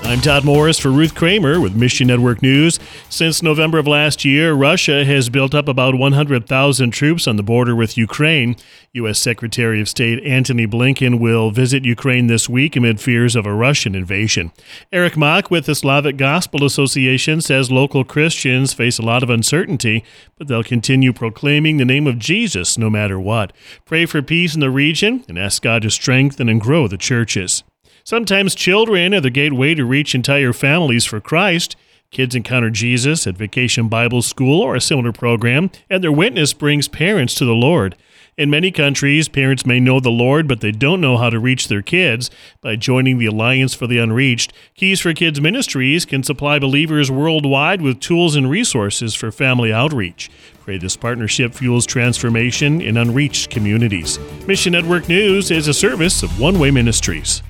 I'm Todd Morris for Ruth Kramer with Mission Network News. Since November of last year, Russia has built up about 100,000 troops on the border with Ukraine. U.S. Secretary of State Antony Blinken will visit Ukraine this week amid fears of a Russian invasion. Eric Mock with the Slavic Gospel Association says local Christians face a lot of uncertainty, but they'll continue proclaiming the name of Jesus no matter what. Pray for peace in the region and ask God to strengthen and grow the churches. Sometimes children are the gateway to reach entire families for Christ. Kids encounter Jesus at Vacation Bible School or a similar program, and their witness brings parents to the Lord. In many countries, parents may know the Lord, but they don't know how to reach their kids. By joining the Alliance for the Unreached, Keys for Kids Ministries can supply believers worldwide with tools and resources for family outreach. Pray this partnership fuels transformation in unreached communities. Mission Network News is a service of One Way Ministries.